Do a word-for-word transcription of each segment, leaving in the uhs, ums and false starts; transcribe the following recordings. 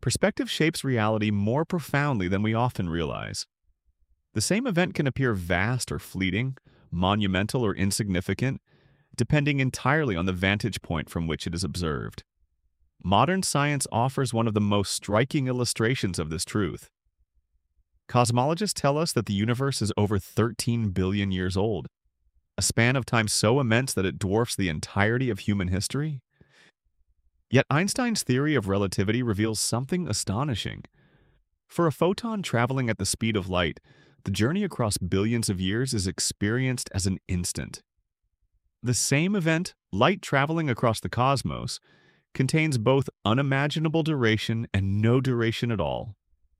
Perspective shapes reality more profoundly than we often realize. The same event can appear vast or fleeting, monumental or insignificant, depending entirely on the vantage point from which it is observed. Modern science offers one of the most striking illustrations of this truth. Cosmologists tell us that the universe is over thirteen billion years old, a span of time so immense that it dwarfs the entirety of human history. Yet Einstein's theory of relativity reveals something astonishing. For a photon traveling at the speed of light, the journey across billions of years is experienced as an instant. The same event, light traveling across the cosmos, contains both unimaginable duration and no duration at all.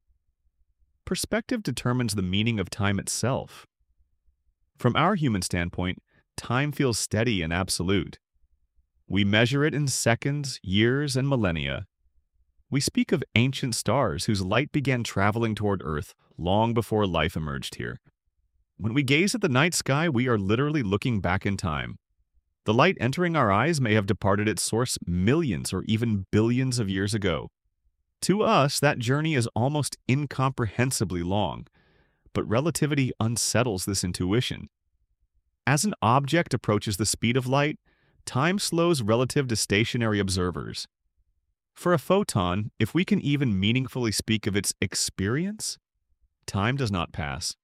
Perspective determines the meaning of time itself. From our human standpoint, time feels steady and absolute. We measure it in seconds, years, and millennia. We speak of ancient stars whose light began traveling toward Earth long before life emerged here. When we gaze at the night sky, we are literally looking back in time. The light entering our eyes may have departed its source millions or even billions of years ago. To us, that journey is almost incomprehensibly long, but relativity unsettles this intuition. As an object approaches the speed of light, time slows relative to stationary observers. For a photon, if we can even meaningfully speak of its experience, time does not pass.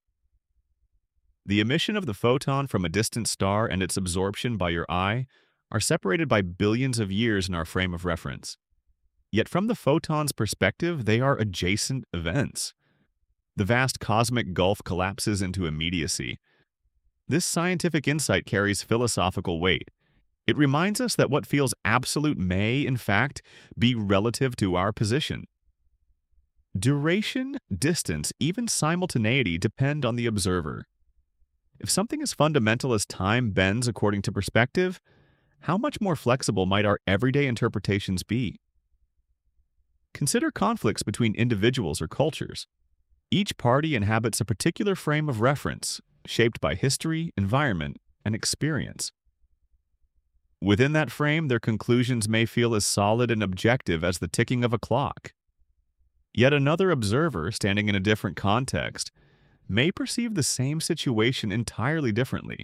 The emission of the photon from a distant star and its absorption by your eye are separated by billions of years in our frame of reference. Yet from the photon's perspective, they are adjacent events. The vast cosmic gulf collapses into immediacy. This scientific insight carries philosophical weight. It reminds us that what feels absolute may, in fact, be relative to our position. Duration, distance, even simultaneity depend on the observer. If something as fundamental as time bends according to perspective, how much more flexible might our everyday interpretations be? Consider conflicts between individuals or cultures. Each party inhabits a particular frame of reference, shaped by history, environment, and experience. Within that frame, their conclusions may feel as solid and objective as the ticking of a clock. Yet another observer, standing in a different context, may perceive the same situation entirely differently.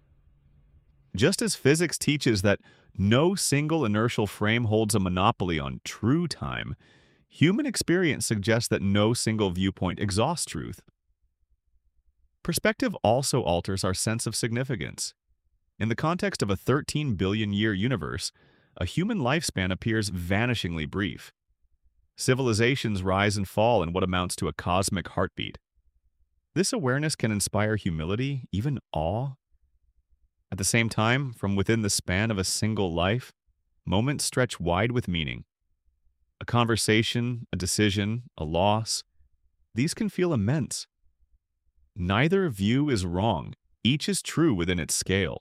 Just as physics teaches that no single inertial frame holds a monopoly on true time, human experience suggests that no single viewpoint exhausts truth. Perspective also alters our sense of significance. In the context of a thirteen billion year universe, a human lifespan appears vanishingly brief. Civilizations rise and fall in what amounts to a cosmic heartbeat. This awareness can inspire humility, even awe. At the same time, from within the span of a single life, moments stretch wide with meaning. A conversation, a decision, a loss, these can feel immense. Neither view is wrong, each is true within its scale.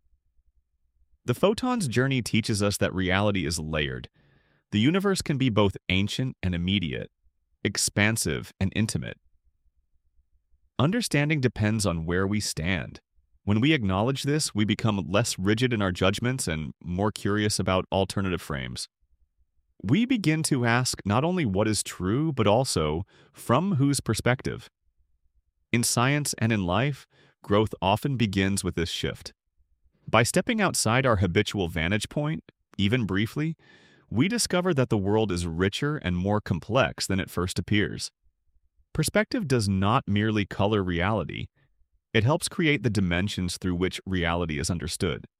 The photon's journey teaches us that reality is layered. The universe can be both ancient and immediate, expansive and intimate. Understanding depends on where we stand. When we acknowledge this, we become less rigid in our judgments and more curious about alternative frames. We begin to ask not only what is true, but also from whose perspective. In science and in life, growth often begins with this shift. By stepping outside our habitual vantage point, even briefly, we discover that the world is richer and more complex than it first appears. Perspective does not merely color reality, it helps create the dimensions through which reality is understood.